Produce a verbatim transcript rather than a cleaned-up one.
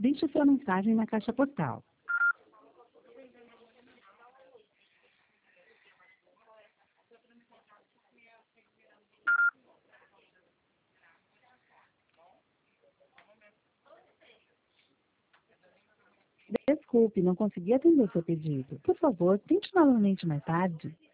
Deixe sua mensagem na caixa postal. Desculpe, não consegui atender seu pedido. Por favor, tente novamente mais tarde.